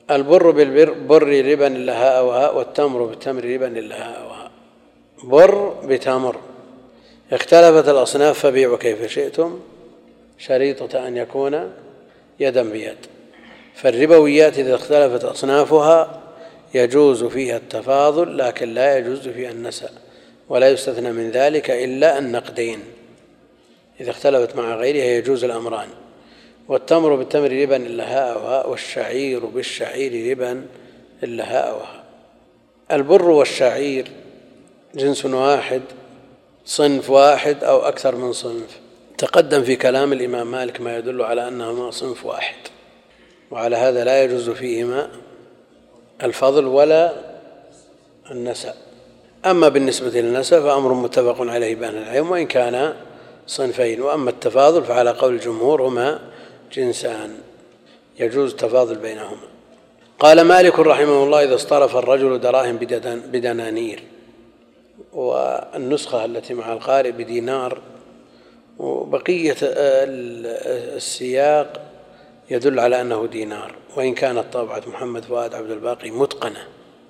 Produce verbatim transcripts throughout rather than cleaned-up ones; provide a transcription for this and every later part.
البر بالبر ربا إلا هاء وهاء، والتمر بالتمر ربا إلا هاء وهاء. بر بتمر. اختلفت الأصناف فبيعوا كيف شئتم، شريطة أن يكون يدا بيد. فالربويات إذا اختلفت أصنافها يجوز فيها التفاضل، لكن لا يجوز فيها النسأ، ولا يستثنى من ذلك إلا النقدين. إذا اختلفت مع غيرها يجوز الأمران. والتمر بالتمر ربا إلا هاء وهاء، والشعير بالشعير ربا إلا هاء وهاء. البر والشعير جنس واحد، صنف واحد أو أكثر من صنف. تقدم في كلام الإمام مالك ما يدل على أنهما صنف واحد، وعلى هذا لا يجوز فيهما الفضل ولا النسأ. أما بالنسبة للنسأ فأمر متفق عليه بين العلم وإن كان صنفين. وأما التفاضل فعلى قول الجمهور هما جنسان يجوز التفاضل بينهما. قال مالك رحمه الله: إذا اصطرف الرجل دراهم بدنانير، والنسخة التي مع القارئ بدينار، وبقية السياق يدل على أنه دينار، وإن كانت طبعة محمد فؤاد عبد الباقي متقنة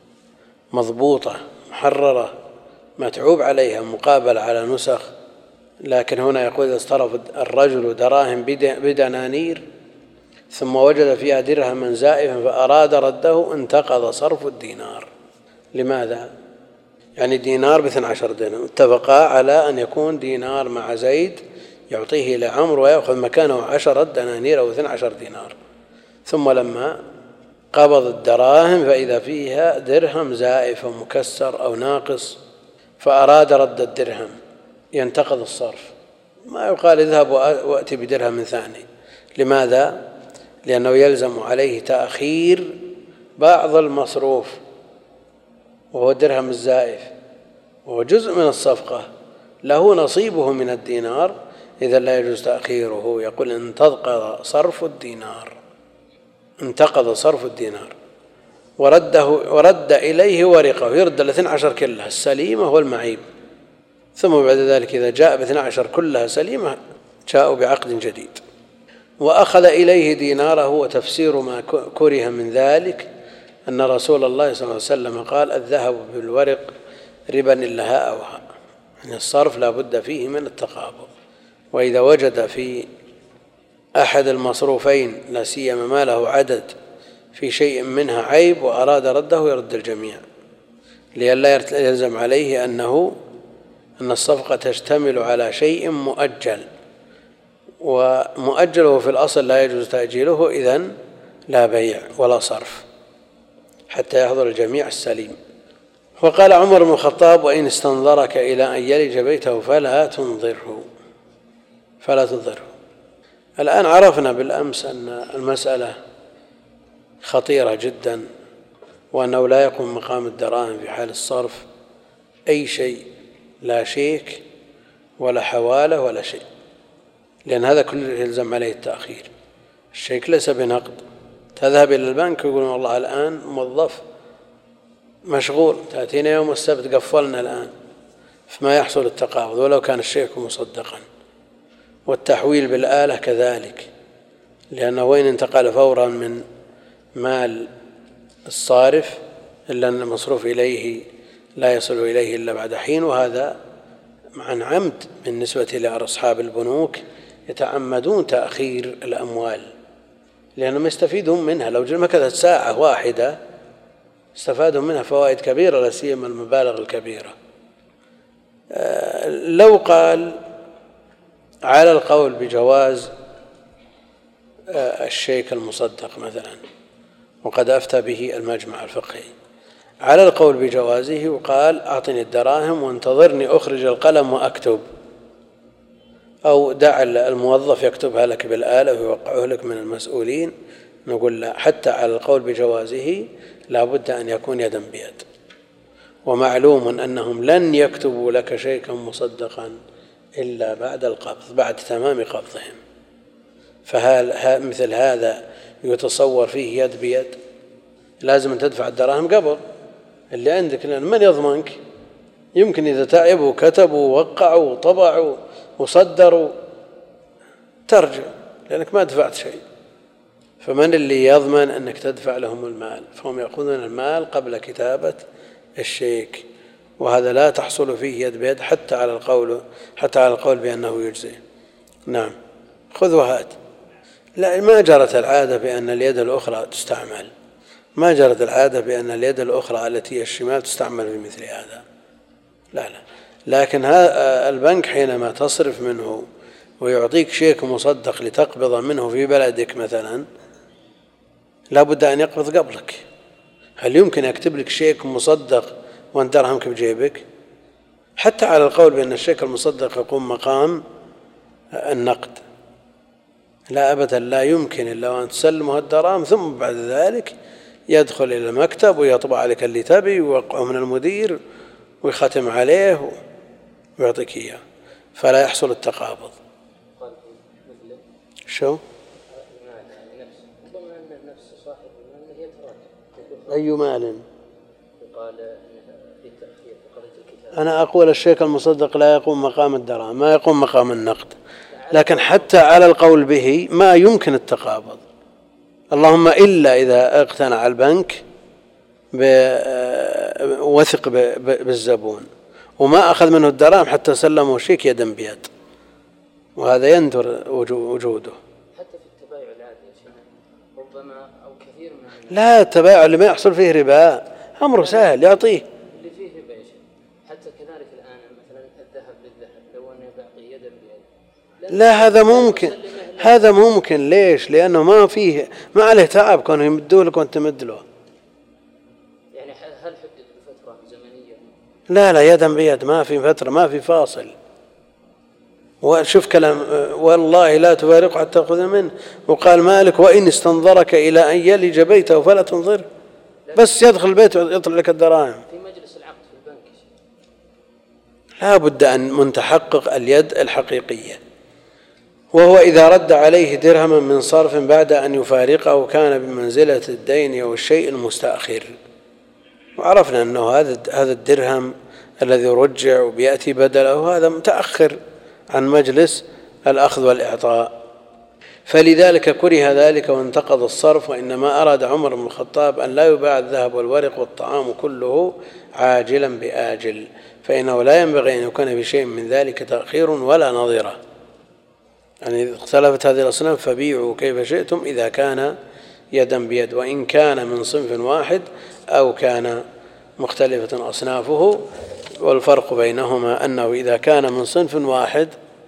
مضبوطة محررة متعوب عليها مقابل على نسخ، لكن هنا يقول: إذا اصطرف الرجل دراهم بدنانير ثم وجد فيها درهما زائفا فأراد رده انتقض صرف الدينار. لماذا؟ يعني دينار باثنى عشر درهم، اتفقا على أن يكون دينار مع زيد يعطيه إلى عمرو ويأخذ مكانه عشرة دنانير أو اثنى عشر دينار، ثم لما قبض الدراهم فإذا فيها درهم زائف مكسر أو ناقص فأراد رد الدرهم ينتقض الصرف. ما يقال اذهب وأتي بدرهم ثاني. لماذا؟ لأنه يلزم عليه تأخير بعض المصروف وهو الدرهم الزائف، وهو جزء من الصفقة له نصيبه من الدينار، إذا لا يجوز تأخيره. يقول: انتقض صرف الدينار، انتقض صرف الدينار. ورده ورد إليه ورقه، يرد الاثنى عشر كلها السليمة والمعيب، ثم بعد ذلك إذا جاء باثنى عشر كلها سليمة جاءوا بعقد جديد. وأخذ إليه ديناره. وتفسير ما كره من ذلك أن رسول الله صلى الله عليه وسلم قال: الذهب بالورق ربا إلا هاء وهاء، يعني الصرف لا بد فيه من التقابض. وإذا وجد في أحد المصروفين لا سيما ما له عدد في شيء منها عيب وأراد رده يرد الجميع، لئلا يلزم عليه أنه أن الصفقة تشتمل على شيء مؤجل، ومؤجله في الأصل لا يجوز تأجيله، إذن لا بيع ولا صرف حتى يحضر الجميع السليم. وقال عمر بن الخطاب: وإن استنظرك إلى أن يلج بيته فلا تنظره فلا تنظره. الآن عرفنا بالأمس أن المسألة خطيرة جدا، وأنه لا يقوم مقام الدراهم في حال الصرف أي شيء، لا شيك ولا حوالة ولا شيء، لأن هذا كله يلزم عليه التأخير. الشيك ليس بنقد، تذهب إلى البنك ويقولون: والله الآن موظف مشغول، تأتينا يوم السبت قفلنا الآن، فما يحصل التقابض ولو كان الشيك مصدقا. والتحويل بالآلة كذلك، لأنه وإن انتقل فورا من مال الصارف إلا أن المصروف إليه لا يصل إليه إلا بعد حين، وهذا عن عمد بالنسبة لأصحاب البنوك، يتعمدون تأخير الأموال لأنهم يستفيدون منها. لو مكثت ساعة واحدة استفادوا منها فوائد كبيرة، لا سيما المبالغ الكبيرة. لو قال على القول بجواز الشيك المصدق مثلا، وقد أفتى به المجمع الفقهي، على القول بجوازه وقال: أعطني الدراهم وانتظرني أخرج القلم وأكتب، أو دع الموظف يكتبها لك بالآلة ويوقعه لك من المسؤولين، نقول لا، حتى على القول بجوازه لا بد أن يكون يدا بيد. ومعلوم أنهم لن يكتبوا لك شيئا مصدقا إلا بعد القبض، بعد تمام قبضهم. فهل مثل هذا يتصور فيه يد بيد؟ لازم أن تدفع الدراهم قبل اللي عندك، لأن من يضمنك؟ يمكن إذا تعبوا وكتبوا ووقعوا وطبعوا وصدروا ترجع، لأنك ما دفعت شيء. فمن اللي يضمن أنك تدفع لهم المال؟ فهم يأخذون المال قبل كتابة الشيك، وهذا لا تحصل فيه يد بيد حتى على القول حتى على القول بأنه يجزي. نعم، خذ وهات. لا، ما جرت العادة بأن اليد الأخرى تستعمل، ما جرت العادة بأن اليد الأخرى التي هي الشمال تستعمل في مثل هذا، لا لا. لكن البنك حينما تصرف منه ويعطيك شيك مصدق لتقبض منه في بلدك مثلا، لا بد أن يقبض قبلك. هل يمكن يكتب لك شيك مصدق وأنت درهمك بجيبك؟ حتى على القول بأن الشيك المصدق يقوم مقام النقد، لا أبدا، لا يمكن إلا وأن تسلمه الدراهم ثم بعد ذلك يدخل إلى المكتب ويطبع عليك اللي تبي ويوقعه من المدير ويختم عليه ويعطيك إياه، فلا يحصل التقابض. شو؟ أي مال؟ أنا أقول الشيك المصدق لا يقوم مقام الدراهم، ما يقوم مقام النقد، لكن حتى على القول به ما يمكن التقابض، اللهم إلا إذا اقتنع البنك وثق بالزبون وما أخذ منه الدراهم حتى سلمه شيك يدا بيد، وهذا يندر وجوده. حتى في التبايع العادي ربما أو كثير من لا، التبايع اللي ما يحصل فيه ربا أمره سهل، يعطيه اللي فيه ربا. حتى كذلك الآن مثلا الذهب بالذهب لو أنه يعطي يدا بيد، لا هذا ممكن، هذا ممكن. ليش؟ لأنه ما فيه ما عليه تعب كونه يمدوه لك وأنت تمد له. يعني هل حدد بفترة زمنية؟ لا لا، يدا بيد، ما في فترة، ما في فاصل. وشوف كلام والله لا تفارقه حتى تأخذ منه، وقال مالك وإن استنظرك إلى أن يلج بيته فلا تنظر، بس يدخل البيت ويطلع لك الدراهم. في مجلس العقد في البنك لا بد أن متحقق اليد الحقيقية. وهو إذا رد عليه درهما من صرف بعد أن يفارقه كان بمنزلة الدين أو الشيء المستأخر، وعرفنا أنه هذا هذا الدرهم الذي رجع وبيأتي بدله هذا متأخر عن مجلس الأخذ والإعطاء، فلذلك كره ذلك وانتقض الصرف. وإنما أراد عمر بن الخطاب أن لا يباع الذهب والورق والطعام كله عاجلا بآجل، فإنه لا ينبغي أن يكون بشيء من ذلك تأخير ولا نظيرة. يعني إذا اختلفت هذه الأصناف فبيعوا كيف شئتم إذا كان يدا بيد، وإن كان من صنف واحد أو كان مختلفة أصنافه. والفرق بينهما أنه إذا كان من صنف واحد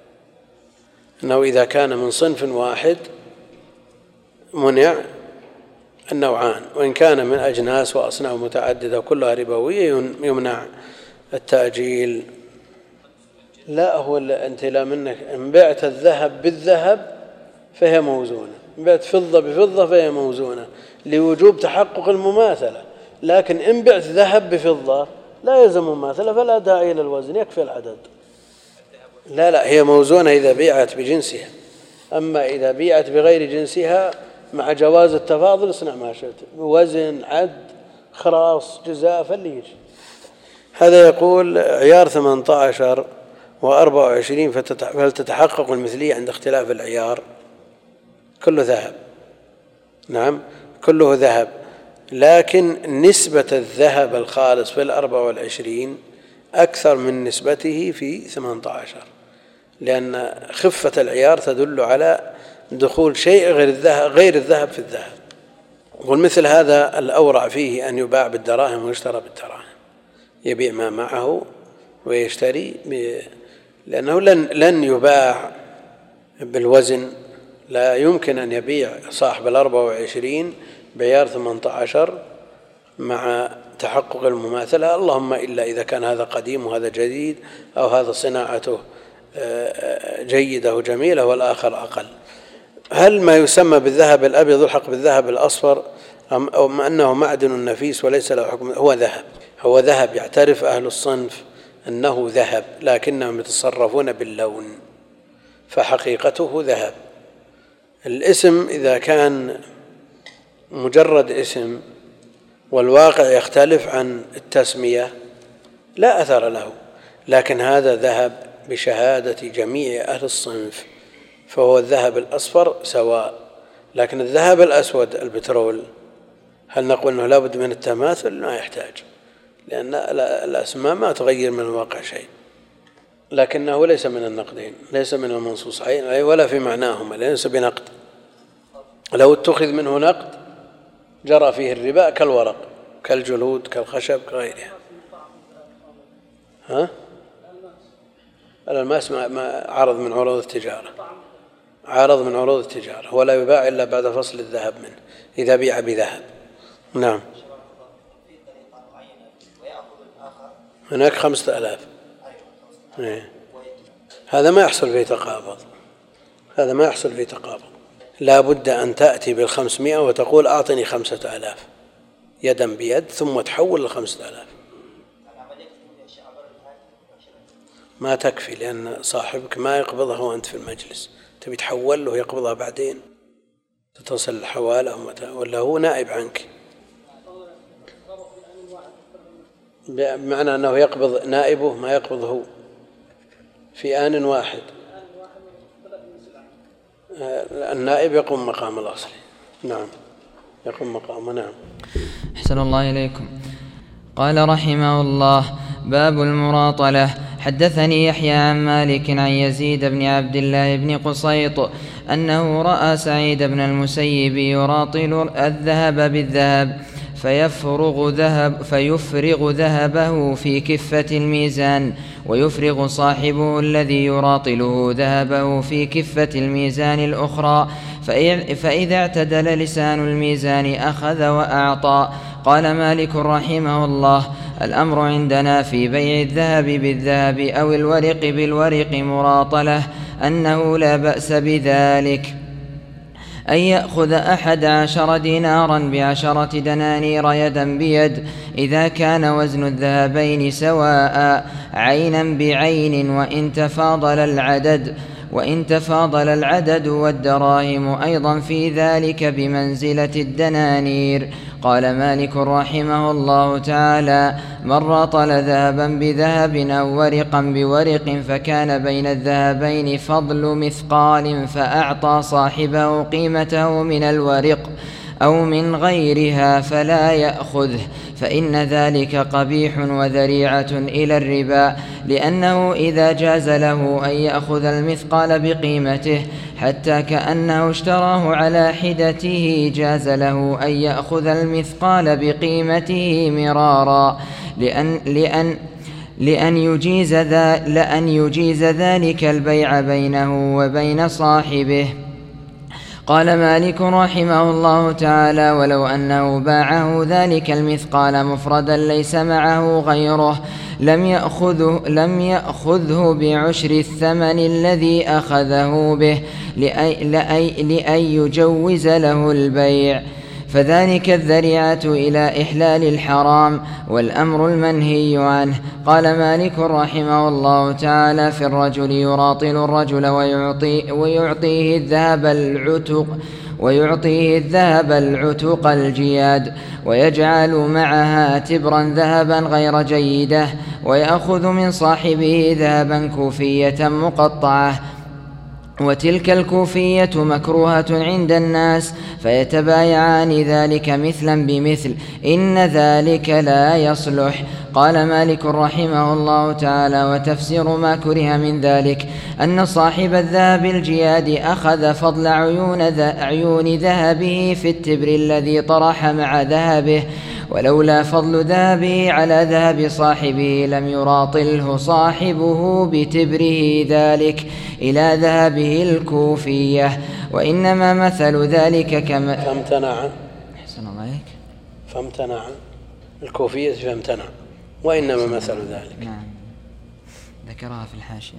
أنه إذا كان من صنف واحد منع النوعان، وإن كان من أجناس وأصناف متعددة كلها ربوية يمنع التأجيل. لا، هو أنت لا منك إن بعت الذهب بالذهب فهي موزونة، إن بعت فضة بفضة فهي موزونة لوجوب تحقق المماثلة، لكن إن بعت ذهب بفضة لا يلزم مماثلة فلا داعي للوزن، يكفي العدد. لا لا، هي موزونة إذا بيعت بجنسها، أما إذا بيعت بغير جنسها مع جواز التفاضل اصنع ما شئت، وزن، عد، خراص، جزاء، فاللي يجي. هذا يقول عيار ثمانية عشر وأربعة وعشرين فهل تتحقق المثلية عند اختلاف العيار؟ كله ذهب، نعم كله ذهب، لكن نسبة الذهب الخالص في الأربعة والعشرين أكثر من نسبته في ثمانية عشر، لأن خفة العيار تدل على دخول شيء غير الذهب غير الذهب في الذهب. والمثل هذا الأورع فيه أن يباع بالدراهم ويشترى بالدراهم، يبيع ما معه ويشتري، لأنه لن لن يباع بالوزن. لا يمكن أن يبيع صاحب الأربعة وعشرين بعيار ثمانية عشر مع تحقق المماثلة، اللهم إلا إذا كان هذا قديم وهذا جديد، أو هذا صناعته جيدة وجميلة والآخر أقل. هل ما يسمى بالذهب الأبيض يلحق بالذهب الأصفر أم أنه معدن نفيس وليس له حكم؟ هو ذهب، هو ذهب يعترف أهل الصنف أنه ذهب، لكنهم يتصرفون باللون، فحقيقته ذهب. الاسم إذا كان مجرد اسم والواقع يختلف عن التسمية لا أثر له، لكن هذا ذهب بشهادة جميع أهل الصنف، فهو الذهب الأصفر سواء، لكن الذهب الأسود البترول هل نقول أنه لا بد من التماثل؟ ما يحتاج، لأن الأسماء ما تغير من الواقع شيء، لكنه ليس من النقدين، ليس من المنصوص عليه ولا في معناهما، ليس بنقد. لو اتخذ منه نقد جرى فيه الربا كالورق كالجلود كالخشب كغيرها. ها؟ الألماس عرض من عروض التجارة، عرض من عروض التجارة، ولا يباع إلا بعد فصل الذهب منه إذا بيع بذهب. نعم. هناك خمسة آلاف. إيه. هذا ما يحصل فيه تقابض، هذا ما يحصل فيه تقابض. لا بد أن تأتي بالخمسمائة وتقول أعطني خمسة آلاف يدا بيد، ثم تحول لخمسة آلاف. ما تكفي، لأن صاحبك ما يقبضها وأنت في المجلس، تبي تحول له يقبضها بعدين، تتصل الحوالة ولا هو نائب عنك، بمعنى أنه يقبض نائبه ما يقبض هو في آن واحد. النائب يقوم مقام الأصلي. نعم، يقوم مقامه. نعم. أحسن الله إليكم. قال رحمه الله: باب المراطلة. حدثني يحيى عن مالك عن يزيد بن عبد الله بن قصيط أنه رأى سعيد بن المسيب يراطل الذهب بالذهب فيفرغ ذهب فيفرغ ذهبه في كفة الميزان، ويفرغ صاحبه الذي يراطله ذهبه في كفة الميزان الأخرى، فإذا اعتدل لسان الميزان أخذ وأعطى. قال مالك رحمه الله: الأمر عندنا في بيع الذهب بالذهب أو الورق بالورق مراطلة أنه لا بأس بذلك، أن يأخذ أحد عشر دينارا بعشرة دنانير يدا بيد إذا كان وزن الذهبين سواء عينا بعين، وإن تفاضل العدد وإن تفاضل العدد والدراهم أيضا في ذلك بمنزلة الدنانير. قال مالك رحمه الله تعالى: من راطل ذهبا بذهب أو ورقا بورق فكان بين الذهبين فضل مثقال فأعطى صاحبه قيمته من الورق أو من غيرها فلا يأخذه، فإن ذلك قبيح وذريعة إلى الربا، لأنه إذا جاز له أن يأخذ المثقال بقيمته حتى كأنه اشتراه على حدته جاز له أن يأخذ المثقال بقيمته مرارا، لأن, لأن لأن يجيز, ذا لأن يجيز ذلك البيع بينه وبين صاحبه. قال مالك رحمه الله تعالى: ولو أنه باعه ذلك المثقال مفردا ليس معه غيره لم يأخذه, لم يأخذه بعشر الثمن الذي أخذه به لأن يجوز له البيع، فذلك الذريعة إلى إحلال الحرام والأمر المنهي عنه. قال مالك رحمه الله تعالى: في الرجل يراطل الرجل ويعطي ويعطيه الذهب العتق ويعطيه الذهب العتق الجياد، ويجعل معها تبرا ذهبا غير جيدة، ويأخذ من صاحبه ذهبا كوفية مقطعة، وتلك الكوفية مكروهة عند الناس، فيتبايعان ذلك مثلا بمثل، إن ذلك لا يصلح. قال مالك رحمه الله تعالى: وتفسير ما كره من ذلك أن صاحب الذهب الجياد أخذ فضل عيون, عيون ذهبه في التبر الذي طرح مع ذهبه، ولولا فضل ذهبه على ذهب صاحبه لم يراطله صاحبه بتبره ذلك إلى ذهبه الكوفية، وإنما مثل ذلك كما فامتنع أحسن الله عليك فامتنع الكوفية فامتنع، وإنما مثل ذلك. نعم، ذكرها في الحاشية.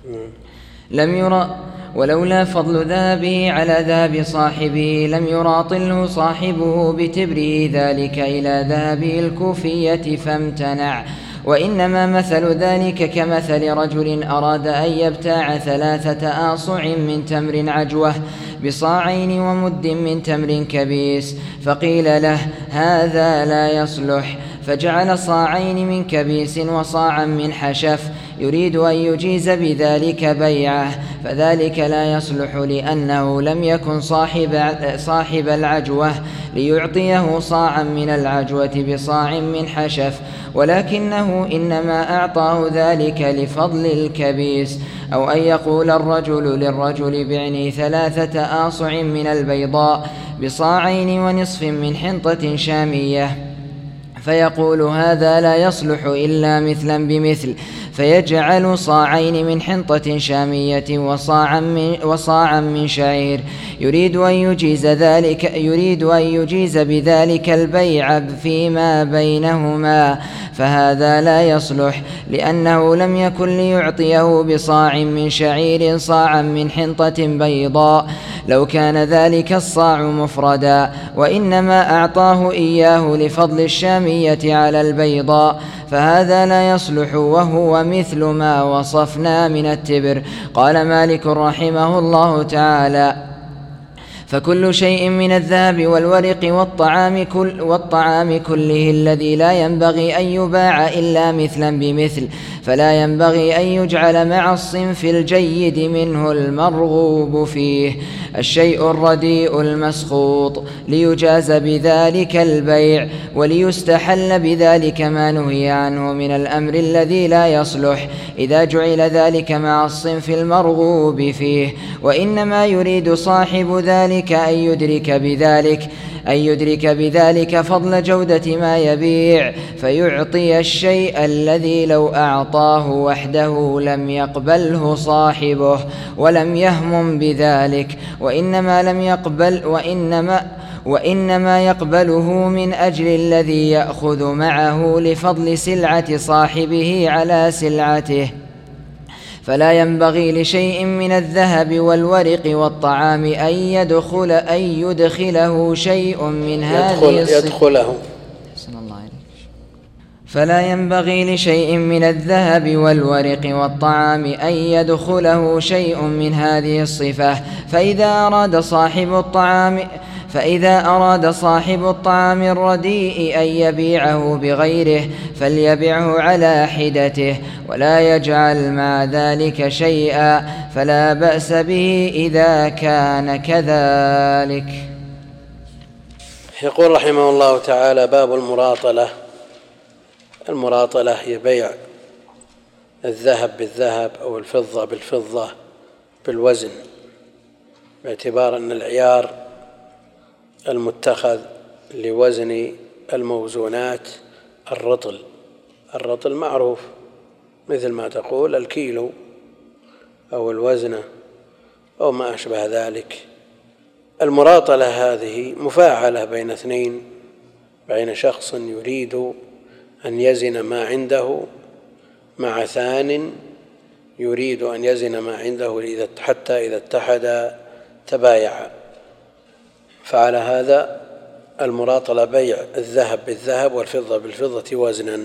لم يرى ولولا فضل ذهبه على ذهب صاحبه لم يراطله صاحبه بتبره ذلك إلى ذهبه الكوفية فامتنع، وإنما مثل ذلك كمثل رجل أراد أن يبتاع ثلاثة آصع من تمر عجوة بصاعين ومد من تمر كبيس، فقيل له: هذا لا يصلح، فجعل صاعين من كبيس وصاعا من حشف يريد أن يجيز بذلك بيعه، فذلك لا يصلح لأنه لم يكن صاحب, صاحب العجوة ليعطيه صاعا من العجوة بصاع من حشف، ولكنه إنما أعطاه ذلك لفضل الكبيس. أو أن يقول الرجل للرجل بعني ثلاثة آصع من البيضاء بصاعين ونصف من حنطة شامية، فيقول هذا لا يصلح إلا مثلا بمثل، فيجعل صاعين من حنطة شامية وصاعا من, وصاعا من شعير، يريد أن يجيز ذلك يريد أن يجيز بذلك البيع فيما بينهما، فهذا لا يصلح لأنه لم يكن ليعطيه بصاع من شعير صاعا من حنطة بيضاء لو كان ذلك الصاع مفردا، وإنما أعطاه إياه لفضل الشامية على البيضاء، فهذا لا يصلح، وهو مثل ما وصفنا من التبر. قال مالك رحمه الله تعالى: فكل شيء من الذهب والورق والطعام, كل والطعام كله الذي لا ينبغي أن يباع إلا مثلا بمثل، فلا ينبغي أن يجعل مع الصنف الجيد منه المرغوب فيه الشيء الرديء المسخوط ليجاز بذلك البيع، وليستحل بذلك ما نهي عنه من الأمر الذي لا يصلح إذا جعل ذلك مع الصنف المرغوب فيه. وإنما يريد صاحب ذلك أن يدرك بذلك أن يدرك بذلك فضل جودة ما يبيع، فيعطي الشيء الذي لو أعطاه وحده لم يقبله صاحبه ولم يهمم بذلك، وإنما لم يقبل وإنما وإنما يقبله من أجل الذي يأخذ معه لفضل سلعة صاحبه على سلعته. فلا ينبغي لشيء من الذهب والورق والطعام أن يدخل أن يدخله شيء من هذه يدخله فلا ينبغي لشيء من الذهب والورق والطعام أن يدخله شيء من هذه الصفة، فإذا أراد صاحب الطعام فإذا أراد صاحب الطعام الرديء أن يبيعه بغيره فليبعه على حدته، ولا يجعل مع ذلك شيئا، فلا بأس به إذا كان كذلك. يقول رحمه الله تعالى: باب المراطلة. المراطلة هي بيع الذهب بالذهب أو الفضة بالفضة بالوزن، باعتبار أن العيار المتخذ لوزن الموزونات الرطل. الرطل معروف مثل ما تقول الكيلو أو الوزنة أو ما أشبه ذلك. المراطلة هذه مفاعلة بين اثنين، بين شخص يريد أن يزن ما عنده مع ثان يريد أن يزن ما عنده حتى إذا اتحدا تبايعا. فعلى هذا المراطلة بيع الذهب بالذهب والفضة بالفضة وزنا.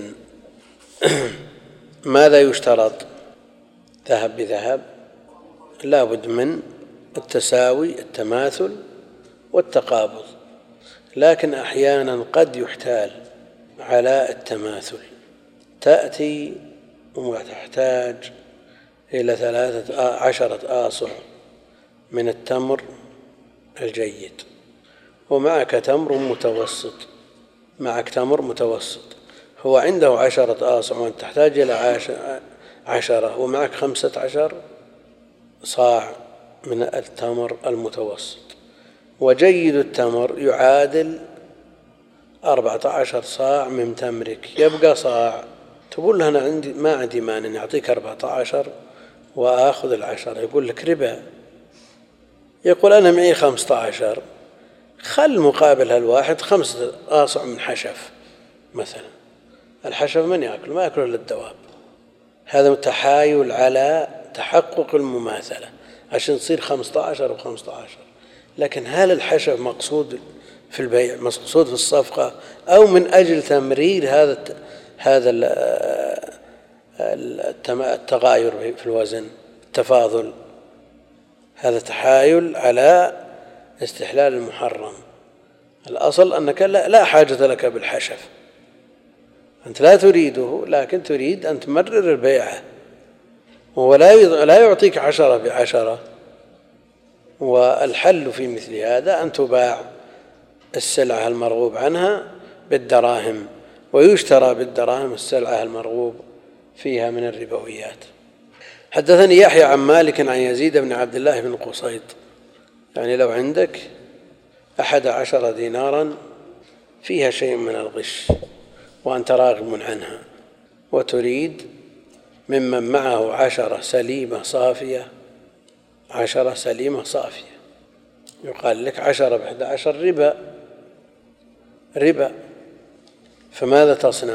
ماذا يشترط؟ ذهب بذهب لا بد من التساوي، التماثل والتقابض، لكن أحيانا قد يحتال على التماثل، تأتي وتحتاج إلى ثلاثة عشرة آصع من التمر الجيد، ومعك تمر متوسط معك تمر متوسط هو عنده عشرة آصع وأنت تحتاج إلى عشرة، ومعك خمسة عشر صاع من التمر المتوسط، وجيد التمر يعادل أربعة عشر صاع من تمرك، يبقى صاع. تقول له أنا عندي ما عندي مانع يعطيك أربعة عشر وآخذ العشرة، يقول لك ربا. يقول أنا معي خمسة عشر، خل مقابل هالواحد خمسة آصع من حشف مثلا. الحشف من يأكل؟ ما يأكل إلا الدواب. هذا تحايل على تحقق المماثلة عشان تصير خمسة عشر وخمسة عشر. لكن هل الحشف مقصود في البيع، مقصود في الصفقة، أو من أجل تمرير هذا هذا التغاير في الوزن، التفاضل؟ هذا تحايل على استحلال المحرم. الأصل أنك لا حاجة لك بالحشف، أنت لا تريده، لكن تريد أن تمرر البيعة ولا لا يعطيك عشرة بعشرة. والحل في مثل هذا أن تباع السلعة المرغوب عنها بالدراهم، ويشترى بالدراهم السلعة المرغوب فيها من الربويات. حدثني يحيى عن مالك عن يزيد بن عبد الله بن قصيط، يعني لو عندك أحد عشر دينارا فيها شيء من الغش وأنت راغب عنها، وتريد ممن معه عشرة سليمة صافية، عشرة سليمة صافية، يقال لك عشرة بإحدى عشر ربا ربا، فماذا تصنع؟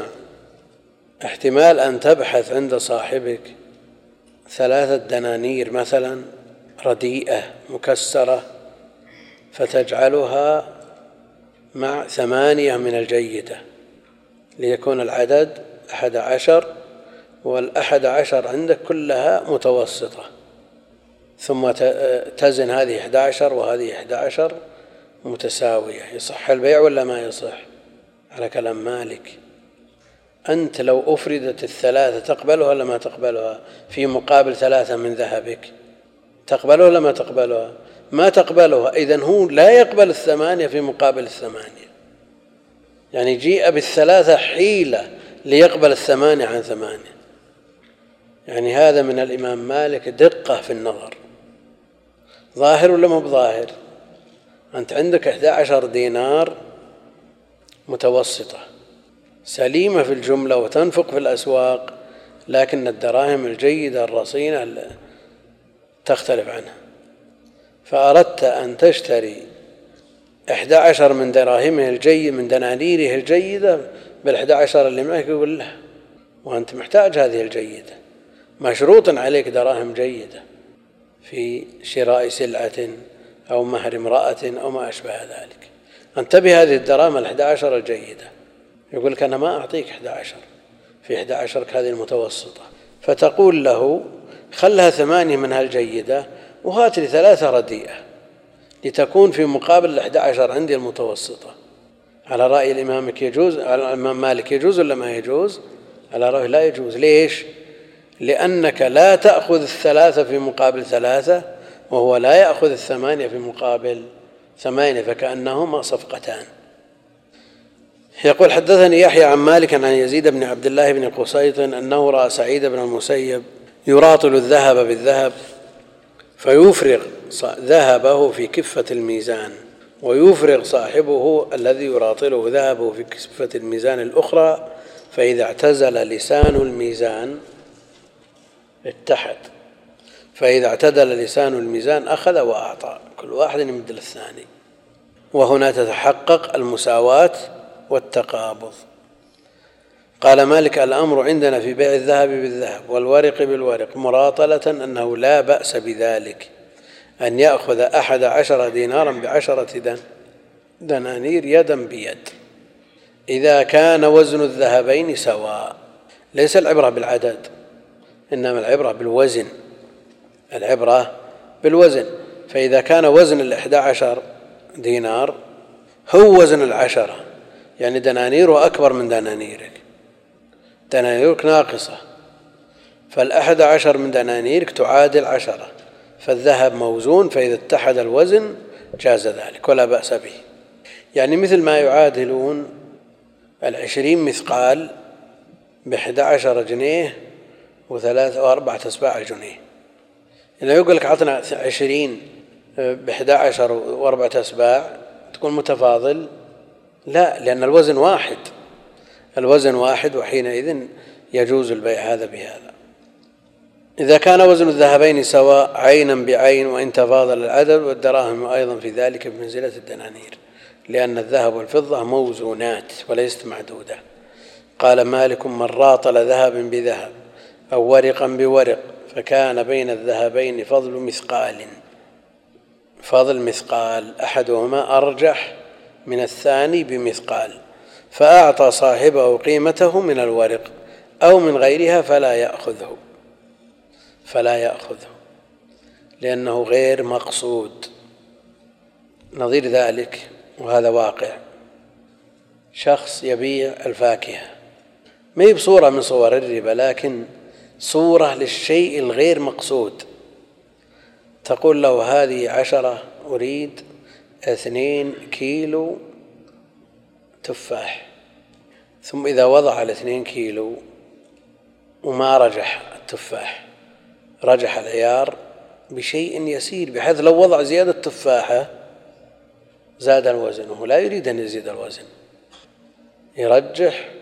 احتمال أن تبحث عند صاحبك ثلاثة دنانير مثلا رديئة مكسرة فتجعلها مع ثمانية من الجيدة ليكون العدد أحد عشر، والأحد عشر عندك كلها متوسطة، ثم تزن هذه إحدى عشر وهذه إحدى عشر متساوية. يصح البيع ولا ما يصح؟ على كلام مالك. أنت لو أفردت الثلاثة تقبلها ولا ما تقبلها في مقابل ثلاثة من ذهبك؟ تقبلها ولا ما تقبلها؟ ما تقبلها. إذن هو لا يقبل الثمانية في مقابل الثمانية، يعني جيء بالثلاثة حيلة ليقبل الثمانية عن ثمانية. يعني هذا من الإمام مالك دقة في النظر. ظاهر ولا مو بظاهر؟ أنت عندك إحدى عشر دينار متوسطة سليمة في الجملة وتنفق في الأسواق، لكن الدراهم الجيدة الرصينة تختلف عنها، فأردت أن تشتري إحدى عشر من دراهمه الجيد من دنانيره الجيدة بالإحدى عشر اللي معك، يقول له وأنت محتاج هذه الجيدة، مشروط عليك دراهم جيدة في شراء سلعة أو مهر امرأة أو ما أشبه ذلك. انتبه هذه الدراهم الإحدى عشر الجيدة، يقول لك أنا ما أعطيك إحدى عشر في إحدى عشر هذه المتوسطة، فتقول له خلها ثمانية منها الجيدة وهات لي ثلاثة رديئة لتكون في مقابل الإحدى عشر عندي المتوسطة. على رأي الإمام يجوز، على الإمام مالك يجوز ولا ما يجوز؟ على رأيه لا يجوز. ليش؟ لأنك لا تأخذ الثلاثة في مقابل ثلاثة وهو لا يأخذ الثمانية في مقابل ثمانية، فكأنهما صفقتان. يقول حدثني يحيى عن مالك عن يزيد بن عبد الله بن قصيط أنه رأى سعيد بن المسيب يراطل الذهب بالذهب فيفرغ ذهبه في كفة الميزان، ويفرغ صاحبه الذي يراطله ذهبه في كفة الميزان الأخرى، فإذا اعتزل لسان الميزان اتحد، فإذا اعتدل لسان الميزان أخذ وأعطى، كل واحد يمد للثاني، وهنا تتحقق المساواة والتقابض. قال مالك الأمر عندنا في بيع الذهب بالذهب والورق بالورق مراطلة أنه لا بأس بذلك، أن يأخذ أحد عشر دينارا بعشرة دنانير يدا بيد إذا كان وزن الذهبين سواء. ليس العبرة بالعدد، إنما العبرة بالوزن، العبرة بالوزن. فإذا كان وزن الإحدى عشر دينار هو وزن العشرة، يعني دنانيره أكبر من دنانيرك، دنانيرك ناقصة، فالأحد عشر من دنانيرك تعادل عشرة، فالذهب موزون، فإذا اتحد الوزن جاز ذلك ولا بأس به. يعني مثل ما يعادلون العشرين مثقال بإحدى عشر جنيه وثلاثة وأربعة أسباع الجنيه. إذا يقول لك عطنا عشرين بإحدى عشر وأربعة أسباع تكون متفاضل؟ لا، لأن الوزن واحد، الوزن واحد، وحينئذ يجوز البيع هذا بهذا. إذا كان وزن الذهبين سواء عينا بعين وإن تفاضل العدد، والدراهم أيضا في ذلك بمنزلة الدنانير، لأن الذهب والفضة موزونات وليست معدودة. قال مالك من راطل ذهب بذهب أو ورقا بورق فكان بين الذهبين فضل مثقال، فضل مثقال أحدهما أرجح من الثاني بمثقال، فأعطى صاحبه قيمته من الورق أو من غيرها فلا يأخذه فلا يأخذه لأنه غير مقصود. نظير ذلك، وهذا واقع، شخص يبيع الفاكهة، ما هي بصورة من صور الربا، لكن صورة للشيء الغير مقصود. تقول له هذه عشرة، أريد اثنين كيلو تفاح، ثم إذا وضع الاثنين كيلو وما رجح التفاح، رجح العيار بشيء يسير، بحيث لو وضع زيادة تفاحة زاد الوزن، وهو لا يريد أن يزيد الوزن، يرجح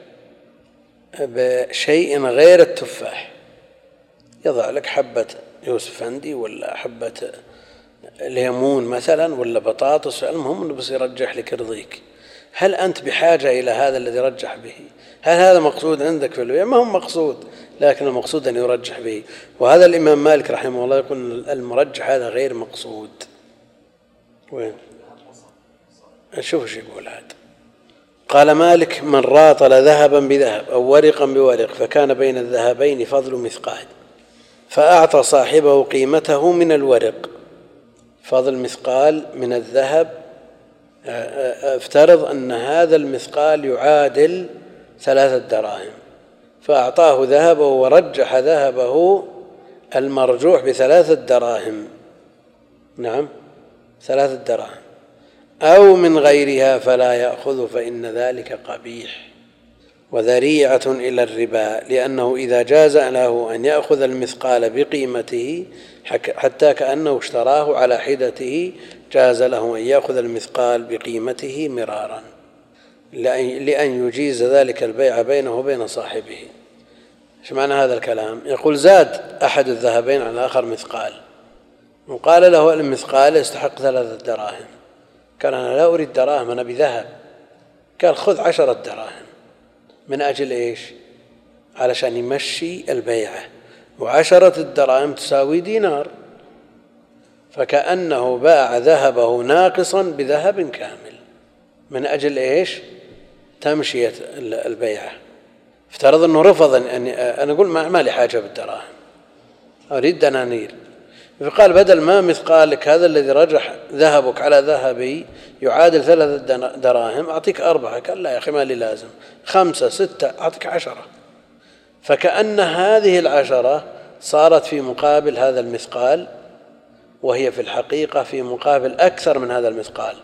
بشيء غير التفاح، يضع لك حبة يوسف فندي ولا حبة ليمون مثلا ولا بطاطس، المهم أنه بس يرجح لك يرضيك. هل أنت بحاجة إلى هذا الذي رجح به؟ هل هذا مقصود عندك في البيع؟ ما هو مقصود، لكن المقصود أن يرجح به. وهذا الإمام مالك رحمه الله يقول المرجح هذا غير مقصود. وين؟ شوف ايش يقول هذا. قال مالك: من راطل ذهبا بذهب أو ورقا بورق فكان بين الذهبين فضل مثقال، فأعطى صاحبه قيمته من الورق، فضل مثقال من الذهب، افترض أن هذا المثقال يعادل ثلاثة دراهم، فأعطاه ذهبه ورجح ذهبه المرجوح بثلاثة دراهم، نعم ثلاثة دراهم، أو من غيرها فلا يأخذ، فإن ذلك قبيح وذريعة إلى الربا، لأنه إذا جاز له أن يأخذ المثقال بقيمته حتى كأنه اشتراه على حدته، جاز له أن يأخذ المثقال بقيمته مرارا، لأن يجيز ذلك البيع بينه وبين صاحبه. ايش معنى هذا الكلام؟ يقول زاد أحد الذهبين على الآخر مثقال، وقال له المثقال يستحق ثلاثة دراهم، قال أنا لا أريد دراهم، أنا بذهب. قال خذ عشرة دراهم. من أجل إيش؟ علشان يمشي البيعة، وعشرة الدراهم تساوي دينار، فكأنه باع ذهبه ناقصا بذهب كامل. من أجل إيش؟ تمشية البيعة. افترض أنه رفض أن أنا أقول ما لي حاجة بالدراهم، أريد دنانير، فقال بدل ما مثقالك هذا الذي رجح ذهبك على ذهبي يعادل ثلاثة دراهم أعطيك أربعة. قال لا يا أخي ما لي لازم، خمسة ستة أعطيك عشرة. فكأن هذه العشرة صارت في مقابل هذا المثقال، وهي في الحقيقة في مقابل أكثر من هذا المثقال،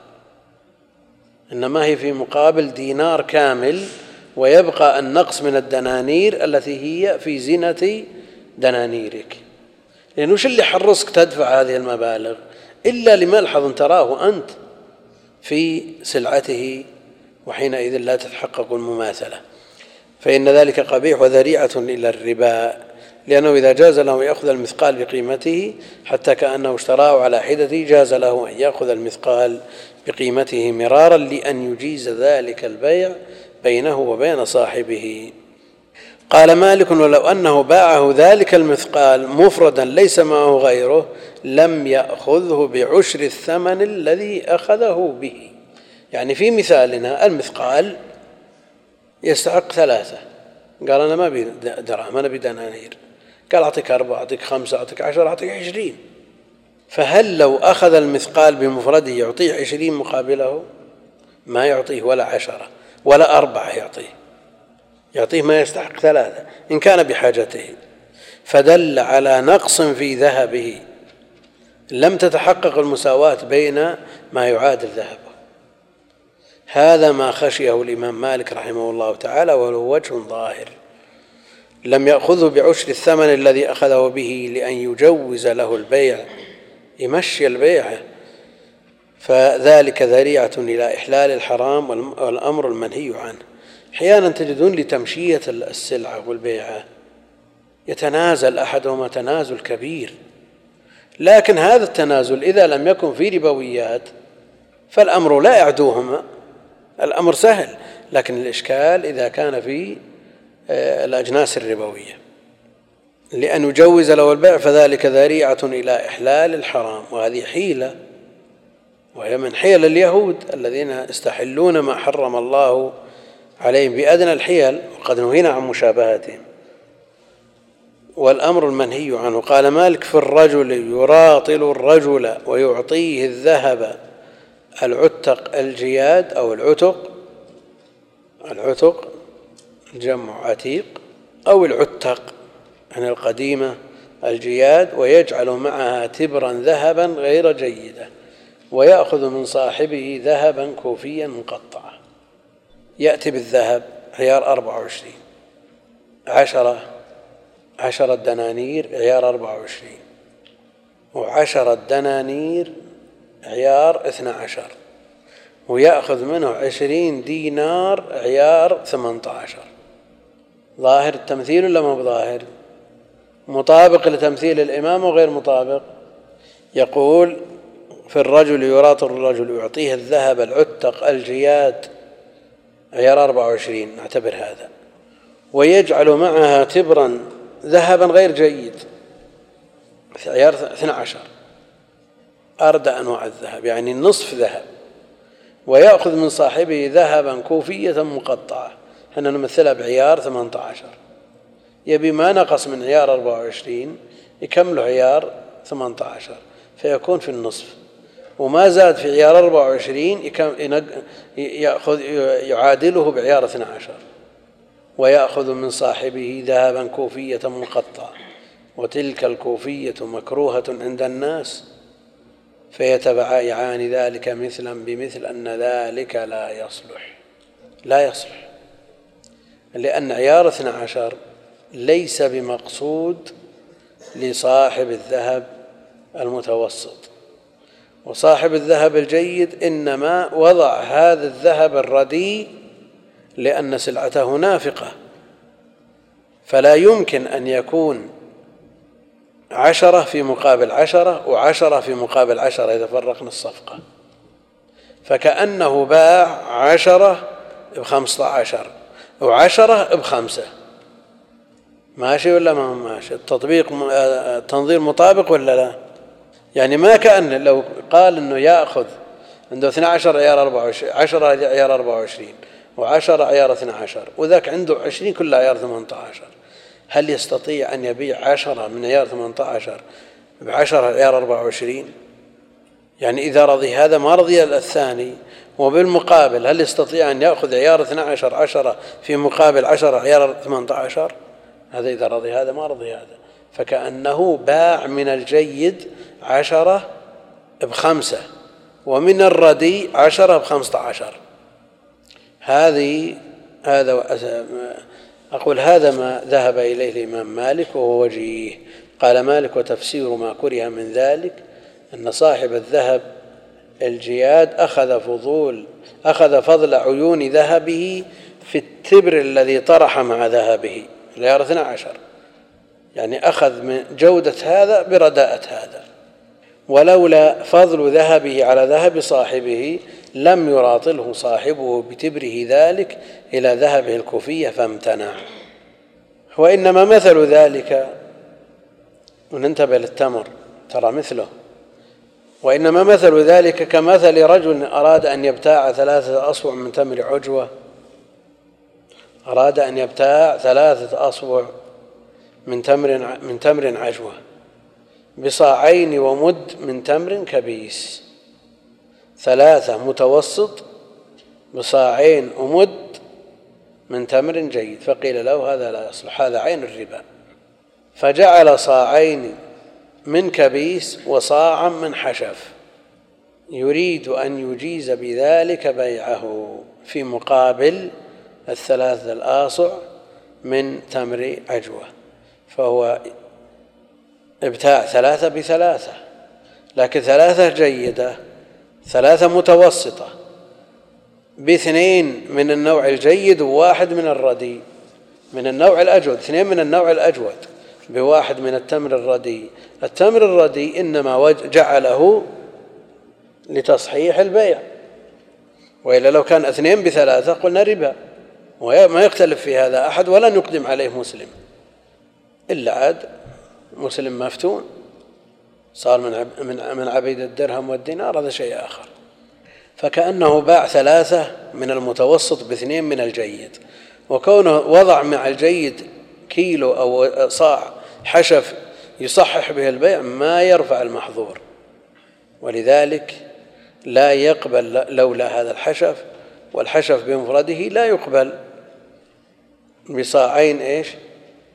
إنما هي في مقابل دينار كامل، ويبقى النقص من الدنانير التي هي في زينة دنانيرك. لأنه وش اللي حرصك تدفع هذه المبالغ إلا لملحظ تراه أنت في سلعته، وحينئذ لا تتحقق المماثلة، فإن ذلك قبيح وذريعة إلى الربا، لأنه إذا جاز له يأخذ المثقال بقيمته حتى كأنه اشتراه على حدته، جاز له أن يأخذ المثقال بقيمته مرارا، لأن يجيز ذلك البيع بينه وبين صاحبه. قال مالك: ولو أنه باعه ذلك المثقال مفردا ليس معه غيره لم يأخذه بعشر الثمن الذي أخذه به. يعني في مثالنا المثقال يستحق ثلاثة، قال أنا ما أبي دراهم، أنا أبي دنانير، قال أعطيك أربعة، أعطيك خمسة، أعطيك عشرة، أعطيك عشرين. فهل لو أخذ المثقال بمفرده يعطيه عشرين مقابله؟ ما يعطيه ولا عشرة ولا أربعة، يعطيه يعطيه ما يستحق ثلاثة إن كان بحاجته، فدل على نقص في ذهبه، لم تتحقق المساواة بين ما يعادل ذهبه. هذا ما خشيه الإمام مالك رحمه الله تعالى، وله وجه ظاهر. لم يأخذه بعشر الثمن الذي أخذه به لأن يجوز له البيع، يمشي البيع، فذلك ذريعة إلى إحلال الحرام والأمر المنهي عنه. أحيانا تجدون لتمشية السلعة والبيعة يتنازل أحدهما تنازل كبير، لكن هذا التنازل إذا لم يكن في ربويات فالأمر لا يعدوهما، الأمر سهل، لكن الإشكال إذا كان في الأجناس الربوية. لأن يجوز له البيع فذلك ذريعة إلى إحلال الحرام، وهذه حيلة، وهي من حيل اليهود الذين يستحلون ما حرم الله عليهم بأدنى الحيل، وقد نهينا عن مشابهتهم. والأمر المنهي عنه. قال مالك: في الرجل يراطل الرجل ويعطيه الذهب العتق الجياد أو العتق، العتق جمع عتيق، أو العتق يعني القديمة الجياد، ويجعل معها تبرا ذهبا غير جيدة، ويأخذ من صاحبه ذهبا كوفيا مقطعا. يأتي بالذهب عيار أربعة وعشرين، عشرة عشرة دنانير عيار أربعة وعشرين، وعشرة دنانير عيار اثنى عشر، ويأخذ منه عشرين دينار عيار ثمانية عشر. ظاهر التمثيل ولا ما بظاهر؟ مطابق لتمثيل الإمام وغير مطابق؟ يقول في الرجل يراط الرجل يعطيه الذهب العتق الجياد عيار أربعة وعشرين، نعتبر هذا، ويجعل معها تبرا ذهبا غير جيد عيار اثنى عشر، أردى أنواع الذهب يعني النصف ذهب، ويأخذ من صاحبه ذهبا كوفية مقطعة، حنا نمثلها بعيار ثمانية عشر، يبي ما نقص من عيار أربعة وعشرين يكمله عيار ثمانية عشر فيكون في النصف، وما زاد في عيار أربعة وعشرين يأخذ يعادله بعيار اثنى عشر، ويأخذ من صاحبه ذهبا كوفية مقطعة، وتلك الكوفية مكروهة عند الناس، فيتبعان ذلك مثلا بمثل أن ذلك لا يصلح لا يصلح لأن عيار اثنى عشر ليس بمقصود لصاحب الذهب المتوسط، وصاحب الذهب الجيد إنما وضع هذا الذهب الرديء لأن سلعته نافقة، فلا يمكن أن يكون عشرة في مقابل عشرة وعشرة في مقابل عشرة إذا فرقنا الصفقة، فكأنه باع عشرة بخمسة عشر وعشرة بخمسة. ماشي ولا ما ماشي؟ التطبيق التنظير مطابق ولا لا؟ يعني ما كأن لو قال إنه يأخذ عنده اثنى عشر عيار أربعة وعشرين، عشرة عيار أربعة وعشرين، وعشرة عيار اثنى عشر، وذاك عنده عشرين كلها عيار ثمانية عشر، هل يستطيع أن يبيع عشرة من عيار ثمانية عشر بعشرة عيار أربعة وعشرين؟ يعني إذا رضي هذا ما رضي الثاني، وبالمقابل هل يستطيع أن يأخذ عيار اثنى عشر عشرة في مقابل عشرة عيار ثمانية عشر؟ هذا إذا رضي هذا ما رضي هذا، فكأنه باع من الجيد عشرة بخمسة ومن الردي عشرة بخمسة عشر. هذه هذا أقول هذا ما ذهب إليه الإمام مالك وهو وجيه. قال مالك: وتفسير ما كره من ذلك أن صاحب الذهب الجياد أخذ فضول أخذ فضل عيون ذهبه في التبر الذي طرح مع ذهبه العيار اثنى عشر، يعني أخذ من جودة هذا برداءة هذا، ولولا فضل ذهبه على ذهب صاحبه لم يراطله صاحبه بتبره ذلك إلى ذهبه الكوفية فامتنع. وإنما مثل ذلك، وننتبه للتمر ترى مثله، وإنما مثل ذلك كمثل رجل أراد أن يبتاع ثلاثة أصبع من تمر عجوة أراد أن يبتاع ثلاثة أصبع من تمر من تمر عجوة بصاعين ومد من تمر كبيس، ثلاثة متوسط بصاعين ومد من تمر جيد، فقيل له هذا لا يصلح، هذا عين الربا، فجعل صاعين من كبيس وصاعا من حشف، يريد أن يجيز بذلك بيعه في مقابل الثلاثة الآصع من تمر عجوة، فهو ابتاع ثلاثة بثلاثة، لكن ثلاثة جيدة ثلاثة متوسطة باثنين من النوع الجيد وواحد من الرديء من النوع الأجود، اثنين من النوع الأجود بواحد من التمر الرديء. التمر الرديء إنما جعله لتصحيح البيع، وإلا لو كان اثنين بثلاثة قلنا ربا، وما يختلف في هذا أحد ولن يقدم عليه مسلم، إلا عاد مسلم مفتون صار من من عبيد الدرهم والدينار، هذا شيء آخر. فكأنه باع ثلاثة من المتوسط باثنين من الجيد، وكونه وضع مع الجيد كيلو أو صاع حشف يصحح به البيع ما يرفع المحظور، ولذلك لا يقبل لولا هذا الحشف، والحشف بمفرده لا يقبل بصاعين إيش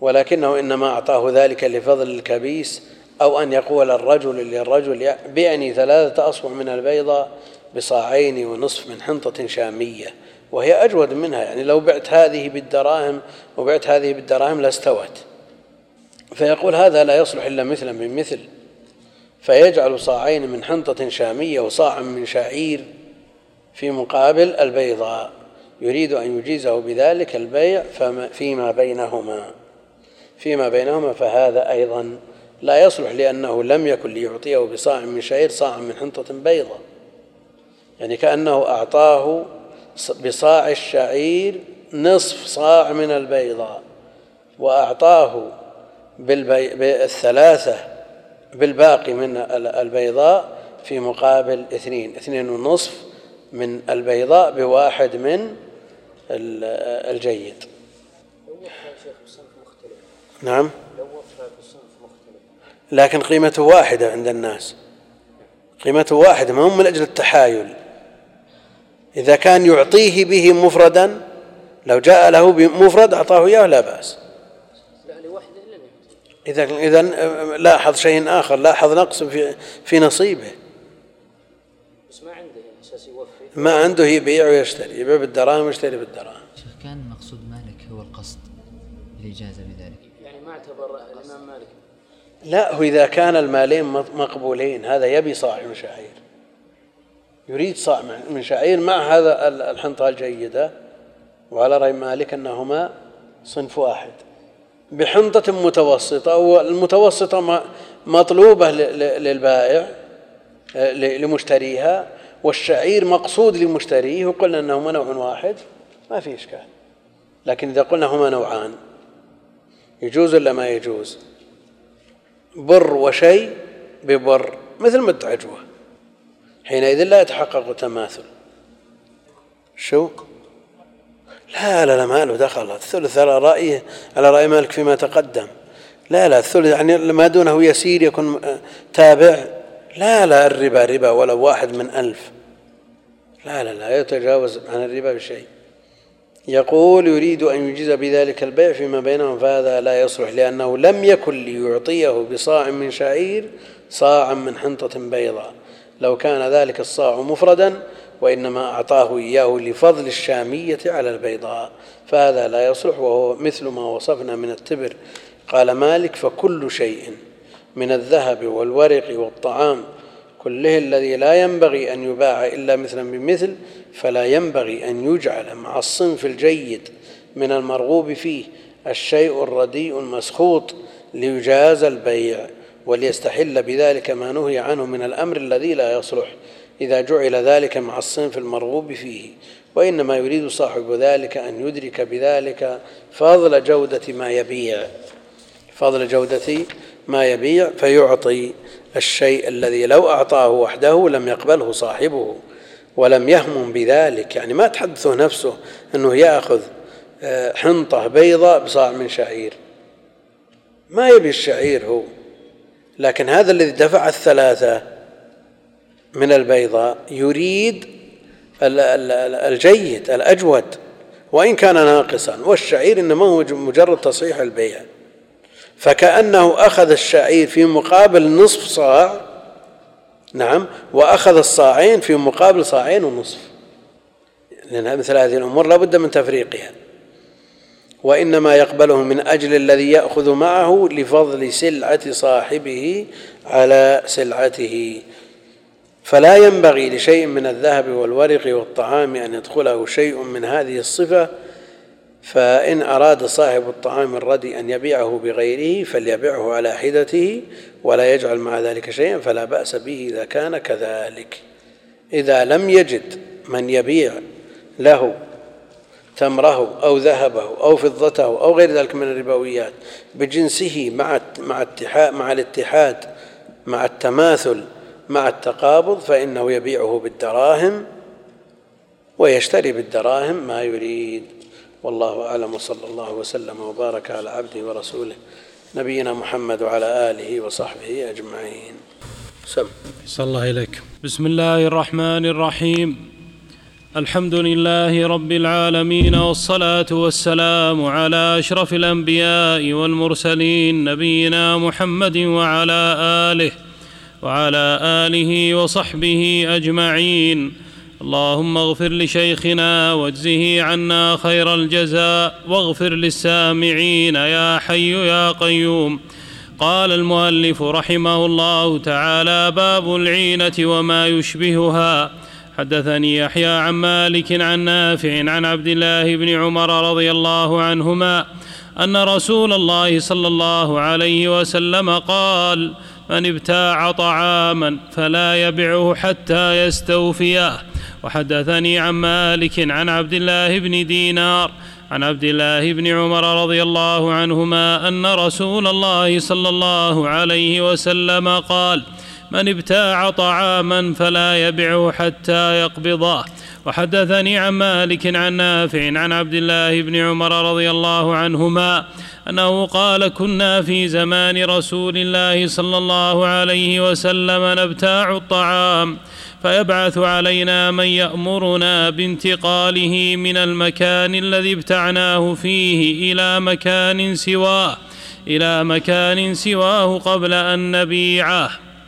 ولكنه إنما أعطاه ذلك لفضل الكبيس، أو أن يقول الرجل للرجل بعني ثلاثة أصبع من البيضة بصاعين ونصف من حنطة شامية، وهي أجود منها، يعني لو بعت هذه بالدراهم وبعت هذه بالدراهم لاستوت، فيقول هذا لا يصلح إلا مثلا بمثل، فيجعل صاعين من حنطة شامية وصاعا من شعير في مقابل البيضاء، يريد أن يجيزه بذلك البيع فيما بينهما فيما بينهما فهذا أيضا لا يصلح، لأنه لم يكن ليعطيه بصاع من شعير صاع من حنطة بيضاء، يعني كأنه أعطاه بصاع الشعير نصف صاع من البيضاء، وأعطاه بالثلاثة بالباقي من البيضاء في مقابل اثنين اثنين ونصف من البيضاء بواحد من الجيد. نعم، لكن قيمته واحدة عند الناس، قيمته واحدة، ما هم من أجل التحايل. إذا كان يعطيه به مفردا، لو جاء له بمفرد أعطاه إياه لا بأس. إذا إذا لاحظ شيء آخر، لاحظ نقص في في نصيبه، بس ما عنده أساس يوفي، ما عنده يبيع ويشتري، يبيع بالدراهم ويشتري بالدراهم. كان مقصود مالك هو القصد الإجازة بذلك، يعني ما اعتبر الإمام مالك. لا، هو إذا كان المالين مقبولين، هذا يبي صاع من شعير، يريد صاع من شعير مع هذا الحنطة الجيدة، وعلى رأي مالك أنهما صنف واحد، بحنطة متوسطة، والمتوسطة مطلوبة للبائع لمشتريها، والشعير مقصود لمشتريه، وقلنا أنهما نوع واحد ما في إشكال. لكن إذا قلنا هما نوعان يجوز ولا ما يجوز؟ بر وشيء ببر مثل مد عجوة، حينئذ لا يتحقق تماثل. شو؟ لا لا لا ما له دخل، الثلث على رأيه على رأي مالك فيما تقدم. لا لا الثلث يعني ما دونه يسير يكون تابع. لا لا الربا ربا ولا واحد من ألف، لا لا لا يتجاوز عن الربا بشيء. يقول يريد أن يجيز بذلك البيع فيما بينهم، فهذا لا يصلح، لأنه لم يكن ليعطيه بصاع من شعير صاعا من حنطة بيضاء، لو كان ذلك الصاع مفردا، وإنما أعطاه إياه لفضل الشامية على البيضاء، فهذا لا يصلح، وهو مثل ما وصفنا من التبر. قال مالك فكل شيء من الذهب والورق والطعام كله الذي لا ينبغي أن يباع إلا مثلا بمثل، فلا ينبغي أن يجعل مع الصنف الجيد من المرغوب فيه الشيء الرديء المسخوط ليجاز البيع، وليستحل بذلك ما نهي عنه من الأمر الذي لا يصلح إذا جعل ذلك مع الصنف المرغوب فيه، وإنما يريد صاحب ذلك أن يدرك بذلك فضل جودة ما يبيع فضل جودة ما يبيع فيعطي الشيء الذي لو أعطاه وحده لم يقبله صاحبه ولم يهمم بذلك، يعني ما تحدثه نفسه أنه يأخذ حنطة بيضاء بصاع من شعير، ما يبي الشعير هو، لكن هذا الذي دفع الثلاثة من البيضاء يريد الجيد الأجود وإن كان ناقصا، والشعير إنما هو مجرد تصحيح البيع، فكأنه أخذ الشعير في مقابل نصف صاع، نعم، وأخذ الصاعين في مقابل صاعين ونصف، لأن مثل هذه الأمور لا بد من تفريقها، وإنما يقبله من أجل الذي يأخذ معه لفضل سلعة صاحبه على سلعته، فلا ينبغي لشيء من الذهب والورق والطعام أن يدخله شيء من هذه الصفة، فإن أراد صاحب الطعام الردي أن يبيعه بغيره فليبيعه على حدته ولا يجعل مع ذلك شيئا، فلا بأس به إذا كان كذلك. إذا لم يجد من يبيع له تمره أو ذهبه أو فضته أو غير ذلك من الربويات بجنسه مع مع الاتحاد مع الاتحاد مع التماثل مع التقابض، فإنه يبيعه بالدراهم ويشتري بالدراهم ما يريد. والله أعلم، وصلى الله وسلم وبارك على عبده ورسوله نبينا محمد وعلى آله وصحبه أجمعين. سم. صلى الله إليك. بسم الله الرحمن الرحيم. الحمد لله رب العالمين، والصلاة والسلام على أشرف الأنبياء والمرسلين نبينا محمد وعلى آله وعلى آله وصحبه أجمعين. اللهم اغفر لشيخنا واجزه عنا خير الجزاء، واغفر للسامعين يا حي يا قيوم. قال المؤلف رحمه الله تعالى: باب العينة وما يشبهها. حدثني يحيى عن مالك عن نافع عن عبد الله بن عمر رضي الله عنهما أن رسول الله صلى الله عليه وسلم قال: من ابتاع طعاما فلا يبعه حتى يستوفيه. وحدثني عن مالك عن عبد الله بن دينار عن عبد الله بن عمر رضي الله عنهما أن رسول الله صلى الله عليه وسلم قال: من ابتاع طعاما فلا يبعه حتى يقبضه. وحدثني عن مالك عن نافع عن عبد الله بن عمر رضي الله عنهما أنه قال: كنا في زمان رسول الله صلى الله عليه وسلم نبتاع الطعام، فيبعث علينا من يأمرنا بانتقاله من المكان الذي ابتعناه فيه إلى مكان سواه إلى مكان سواه قبل أن نبيعه.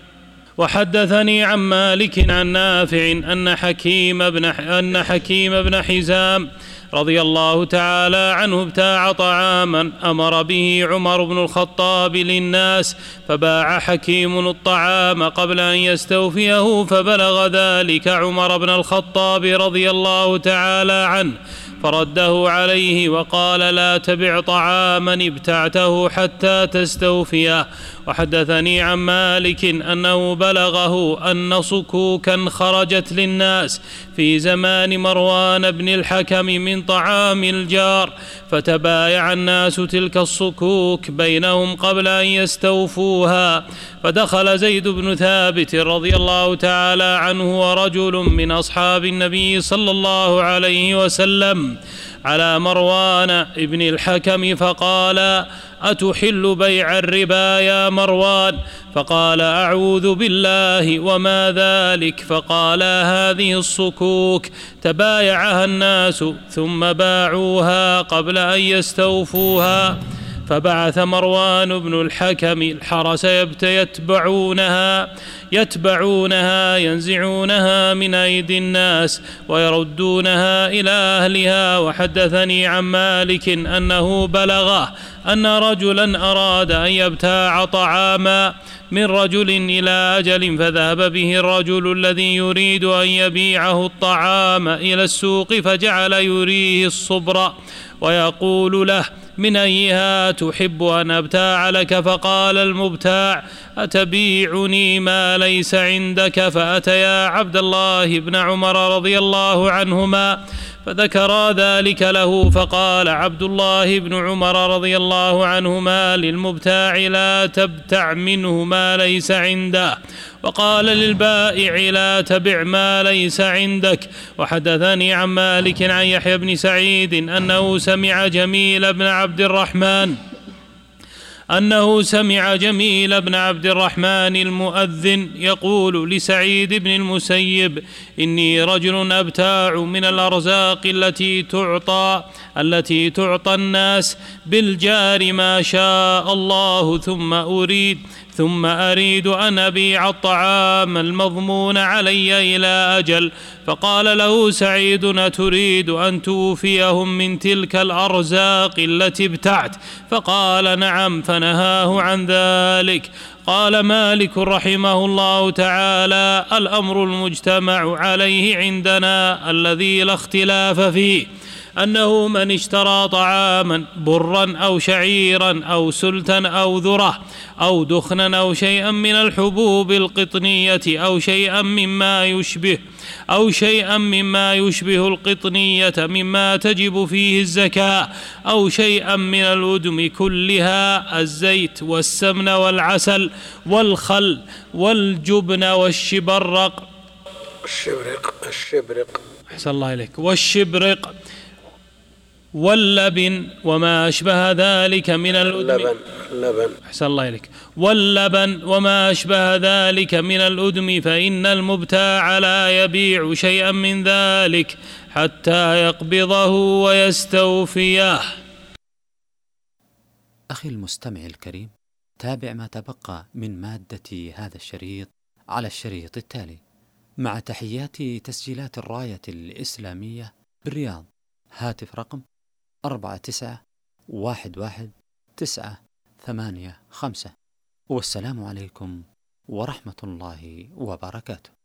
وحدثني عن مالك عن نافع أن حكيم بن أن حكيم بن حزام رضي الله تعالى عنه ابتاع طعاما أمر به عمر بن الخطاب للناس، فباع حكيم الطعام قبل أن يستوفيه، فبلغ ذلك عمر بن الخطاب رضي الله تعالى عنه، فرده عليه وقال: لا تبع طعاما ابتعته حتى تستوفيه. وحدثني عن مالك أنه بلغه أن صكوكا خرجت للناس في زمان مروان بن الحكم من طعام الجار، فتبايع الناس تلك الصكوك بينهم قبل أن يستوفوها. فدخل زيد بن ثابت رضي الله تعالى عنه ورجل من أصحاب النبي صلى الله عليه وسلم على مروان بن الحكم فقال: أتحل بيع الربا يا مروان؟ فقال: أعوذ بالله، وما ذلك؟ فقال: هذه الصكوك تبايعها الناس ثم باعوها قبل أن يستوفوها. فبعث مروان بن الحكم الحرس يتبعونها يتبعونها ينزعونها من أيدي الناس ويردونها إلى أهلها. وحدثني عن مالك أنه بلغه أن رجلا أراد أن يبتاع طعاما من رجل إلى أجل، فذهب به الرجل الذي يريد أن يبيعه الطعام إلى السوق، فجعل يريه الصبر ويقول له: من أيها تحب أن أبتاع لك؟ فقال المبتاع: أتبيعني ما ليس عندك؟ فأتيا عبد الله بن عمر رضي الله عنهما فذكرا ذلك له، فقال عبد الله بن عمر رضي الله عنهما للمبتاع: لا تبتع منه ما ليس عنده. وقال للبائع: لا تبع ما ليس عندك. وحدثني عن مالك عن يحيى بن سعيد أنه سمع جميل بن عبد الرحمن أنه سمع جميل بن عبد الرحمن المؤذن يقول لسعيد بن المسيب: إني رجل أبتاع من الأرزاق التي تعطى التي تعطى الناس بالجار ما شاء الله، ثم أريد ثم أريد أن أبيع الطعام المضمون علي إلى أجل. فقال له سعيد: أتريد أن توفيهم من تلك الأرزاق التي ابتعت؟ فقال: نعم. فنهاه عن ذلك. قال مالك رحمه الله تعالى: الأمر المجتمع عليه عندنا الذي لا اختلاف فيه أنه من اشترى طعاما برا أو شعيرا أو سلتا أو ذرة أو دخنا أو شيئا من الحبوب القطنية أو شيئا مما يشبه أو شيئا مما يشبه القطنية مما تجب فيه الزكاة أو شيئا من الأدم كلها: الزيت والسمن والعسل والخل والجبن والشبرق الشبرق الشبرق أحسن الله إليك والشبرق واللبن وما أشبه ذلك من الأدم اللبن اللبن أحسن الله إليك. واللبن وما أشبه ذلك من الأدم فإن المبتاع لا يبيع شيئا من ذلك حتى يقبضه ويستوفيه. أخي المستمع الكريم، تابع ما تبقى من مادة هذا الشريط على الشريط التالي. مع تحيات تسجيلات الراية الإسلامية بالرياض. هاتف رقم أربعة تسعة واحد واحد تسعة ثمانية خمسة. والسلام عليكم ورحمة الله وبركاته.